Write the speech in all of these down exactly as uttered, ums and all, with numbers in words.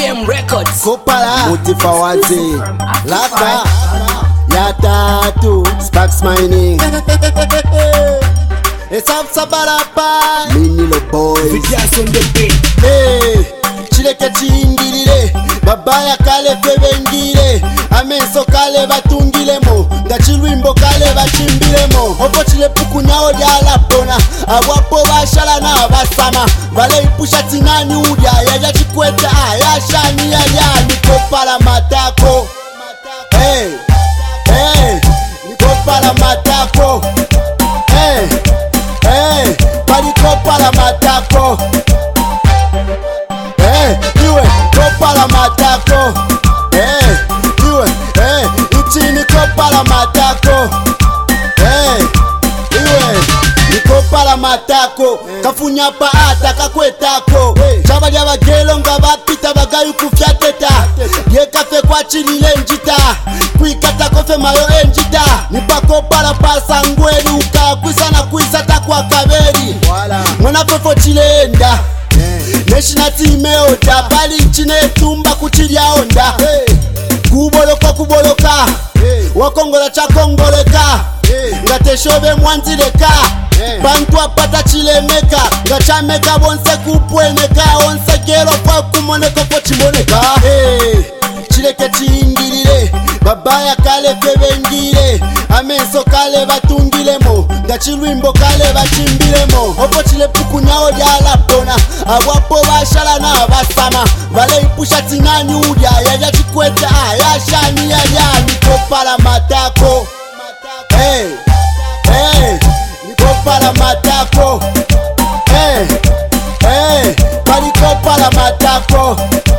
V M Records. Kopala Mutifa wazi Laka Ya tatu Sparks mining Esaf sabarapa Minilo boys Vidyas on the beat. Hey Chileke chingilile Babaya kale febengile Amenso kale batungilemo Ngachilwimbo kale bachimbilemo Opo chile puku nyao diala pona Awapo bashala na basama Vale ipusha tinani udia Yaja chikweta Ayashani ya ya Nikopala matako Hey Hey Nikopala matako Hey Hey Palikopala matako Hey Iwe Kopala matako Hey Iwe Hey Ichini kopala matako Hey Iwe Nikopala matako Kafunya pa ata kakwetako Chaba dia bagelo nga bapita bagayu kufyateta Ye kafe kwa chilile njita Kuikata kofe mayo enjita Nipako para pasa ngweli uka Kwisa na kwisa takwa kaberi Mwana fefo chilenda Neshina time oda Bali nchine tumba kuchilia onda Kuboloka kuboloka Wakongola cha kongoleka Ngateshobe mwanzileka Bantu apata chilemeka Ngachameka bonse kupweneka Onse gero kwa kumoneka kwa chimoneka Chileke chingilile Babaya kale febengile Amenso kale batungilemo Ngachilwimbo kale bachimbilemo Opo chile puku nyao diala pona Awapo bashala na basama Vale ipusha tinani udia Yaja chikweta Ayashani ya ya Nikopala matako Hey Hey Nikopala matako Hey Hey Palikopala matako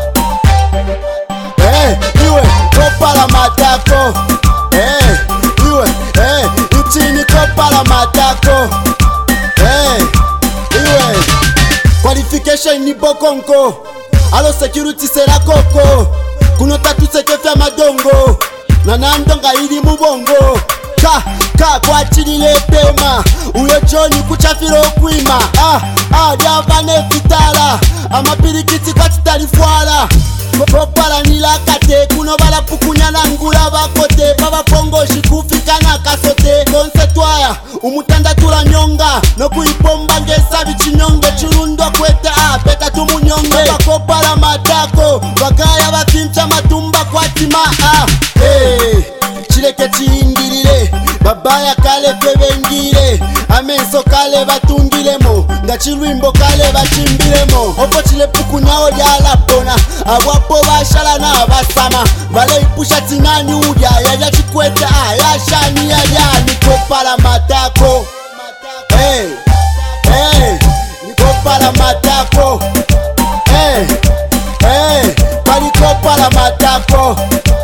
Hey Iwe Kopala matako Hey Iwe Hey Ichini kopala matako Hey Iwe Qualification ni bokonko Alo security sera koko Kuno tatu sekefya madongo Nanandonga ili mubongo Ka, ka kwa chilile pema Uyo choni kuchafiro kuima Ah, ah, diavane vitala Ama pirikiti kwa titalifuala Kopala nila kate Kuno bala pukunya na ngula bakote Baba pongo shikufika na kasote Konse twaya umutanda tula nyonga No kuipomba ngesa bichinyonge Churundwa kweta ah, beta tumunyonge Baba kopala matako Bagaya bakimcha matumba kwa tima ah, hey. Chileke chingilile Babaya kale febengile Amenso kale batungilemo Ngachilwimbo kale bachimbilemo Opo chile puku nyao diala pona Awapo bashala na basama Vale ipusha tinani udia Yaja chikweta Ayashani ya ya Nikopala matako Hey Hey Nikopala matako Hey Hey Palikopala matako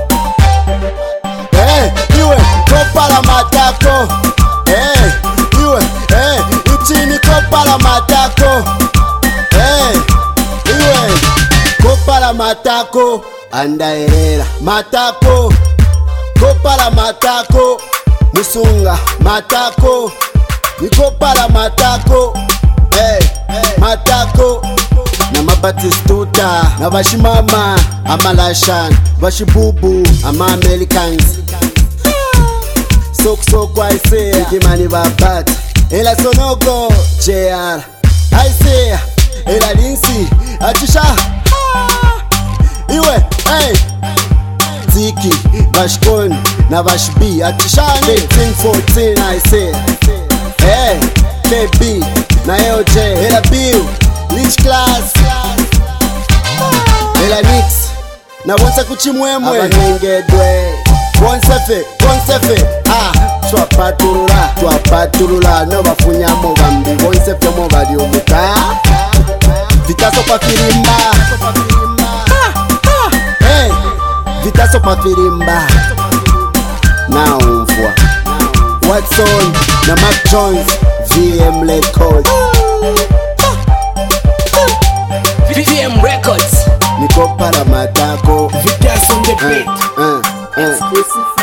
Hey, iwe, kopala matako Hey, iwe, hey, ichini kopala matako Hey, iwe, kopala matako Andaerera, matako Kopala matako Musunga, matako Nikopala matako Hey, hey, matako Na mabatistuta Na bashimama Amalashan Bashibubu Ama Americans Sok sok I say Ikimani babat Ela sonogo J R I say Ela linsi Atisha Iwe Hey Ziki Bashkon Na Bashbi Atishani eighteen fourteen I say Hey K B Na L J Ela Bill Rich class Ela Nix Na wonsa kuchimwemwe Abanengedwe Wonsefe, wonsefe Ah, twapaturula Twapaturula No bafunyamo bambi Wonsefe mo bali omuka Vitaso pa firimba Hey Vitaso pa firimba Na umfwa Watson Na Mac Jones V M Records V M Records. Nikopala matako Vidyas on the beat. uh, uh, uh. Exclusive